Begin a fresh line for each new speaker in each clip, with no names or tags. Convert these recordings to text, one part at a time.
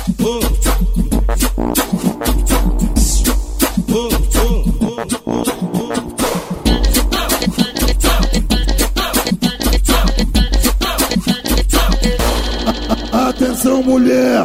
Atenção, mulher,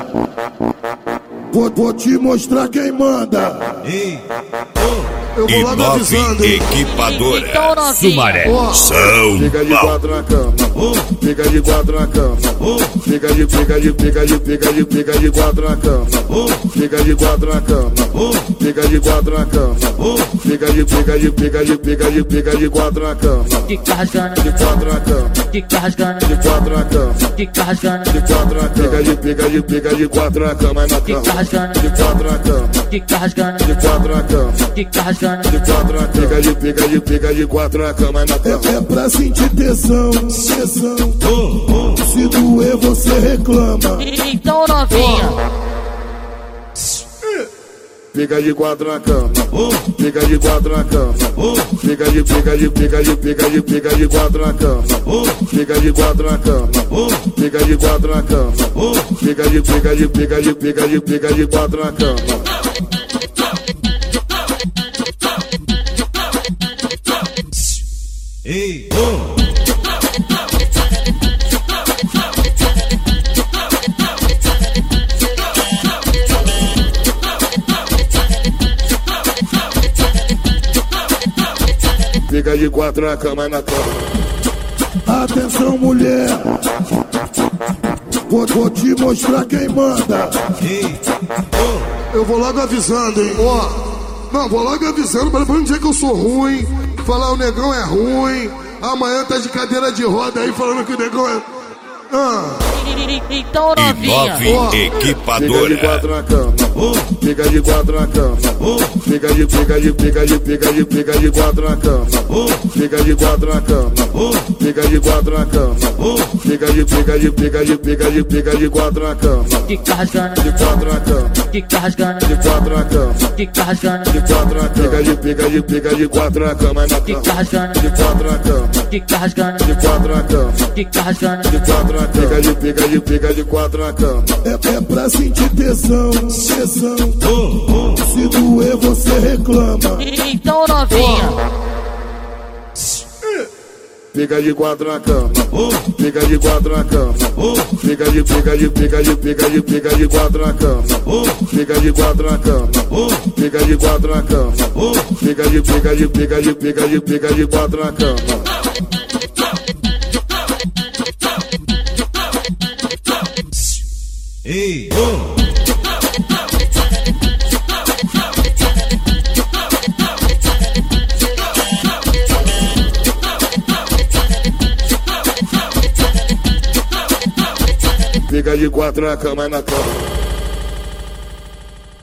vou te mostrar quem manda. Eu vou logo avisando, hein?
Equipadora
Então,
Sumaré, São
Fica de
Paulo.
quatro na cama, fica de quatro na cama, fica de quatro na cama, fica de quatro na cama, fica de quatro na cama, fica de quatro na cama,
Fica rasgando,
de quatro na cama,
fica rasgando,
de quatro na cama,
fica rasgando,
de quatro na cama, fica de quatro na cama, na
fica
cama,
rasgando,
de quatro na cama,
fica rasgando,
de quatro na cama,
fica rasgando.
de quatro na cama, fica de quatro na cama, na cama. É pra sentir tesão, tesão. Se doer você reclama.
Então, novinha,
Fica de quatro na cama, fica de quatro na cama, fica de quatro na cama, fica de quatro na cama, fica de quatro na cama, fica de quatro na cama.
Ei,
Fica de quatro na cama, na cama. Atenção, mulher, vou te mostrar quem manda. Eu vou logo avisando, hein? Não, vou logo avisando pra não dizer que eu sou ruim, falar o negão é ruim. Amanhã tá de cadeira de roda aí falando que o negão é...
então, novinha,
Inove
Fica de
Equipadora.
quatro na cama, fica de quatro na cama, fica de quatro na cama, fica de quatro na cama, fica de quatro na cama, fica de quatro na cama,
fica rasgando,
de quatro na cama,
fica rasgando,
de quatro na cama,
fica rasgando,
de quatro na cama, fica de quatro na cama, na
fica
cama,
rasgando,
de quatro na cama,
fica rasgando,
de quatro na cama,
fica rasgando.
de quatro na cama, fica de quatro na cama. É pra sentir tesão, tesão. Se doer você reclama.
Então, novinha,
Fica de quatro na cama, fica de quatro na cama, fica de quatro na cama, fica de quatro na cama, fica de quatro na cama, fica de quatro na cama.
Ei,
Fica de quatro na cama, na cama.